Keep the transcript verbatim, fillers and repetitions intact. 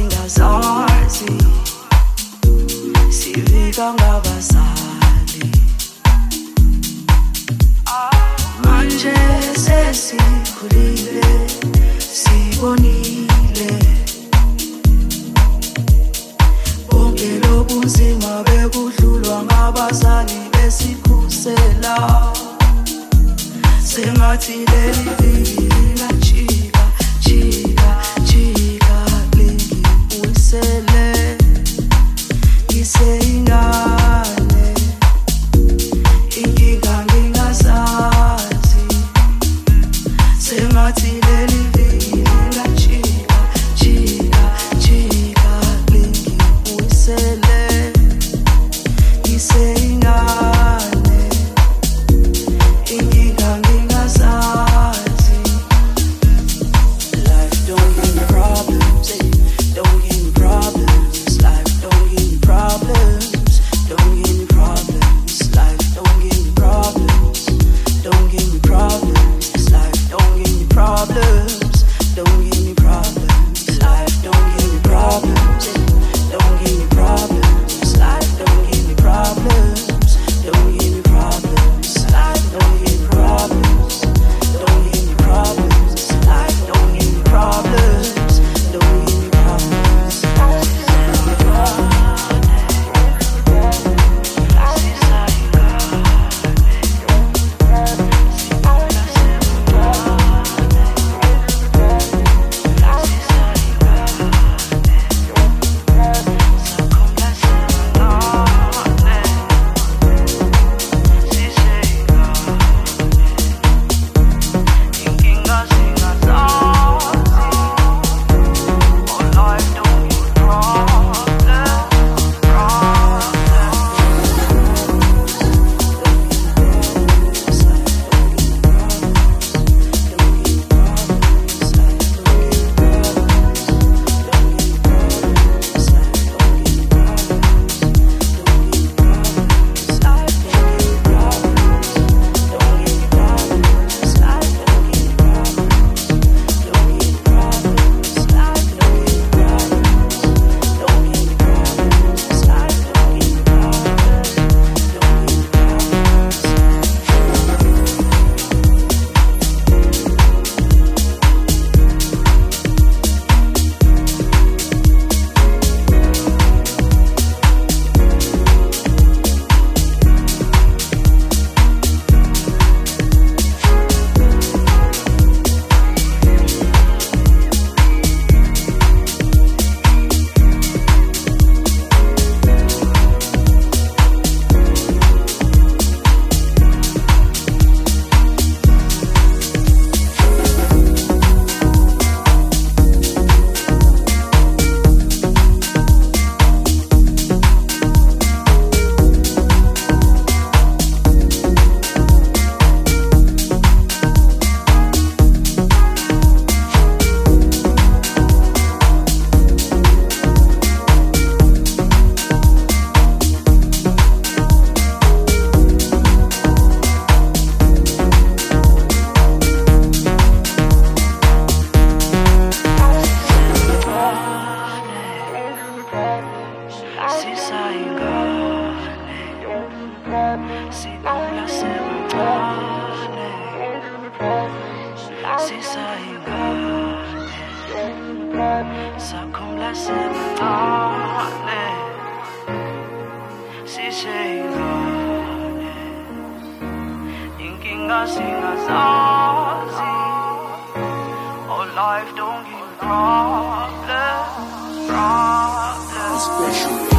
singazazi sivika ngabazali manje sesikhulile sibonile bonke lobunzima bekudlulwa ngabazali besikhusela sengathi leli viki lajika jika jika lingibuyisele ngiseyingane inkinga ngingazazi sengathi leli viki lajika jika jika lingibuyisele ngiseyingane inkinga ngingazazi. Life don't give me problems, eh? Don't give me problems. Life don't give me problems. Don't give me problems. Life don't give me problems. Don't give me problems. Life don't give me problems. Don't give me problems. Life don't give me problems, eh? Don't give me problems. Life don't give me problems. Don't give me problems. Life don't give me problems. Don't give me problems. Life don't give me problems. Don't give me problems. Life don't give me problems, problems. Special.